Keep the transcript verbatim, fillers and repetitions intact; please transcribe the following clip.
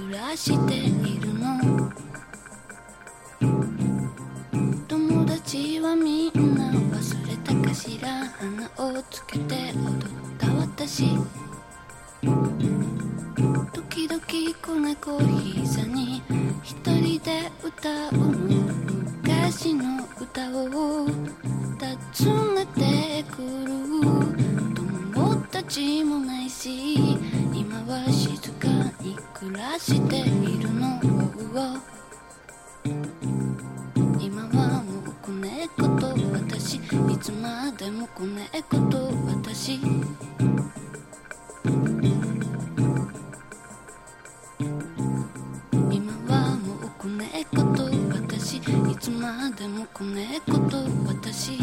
暮らしているの。友達はみんな忘れたかしら。花をつけて踊った私、時々子猫膝に一人で歌う昔の歌を訪ねてくる。友達もないし今は静かに暮らしているの。今はもう子猫と私、いつまでも子猫と私。今はもう子猫と私、いつまでも子猫と私。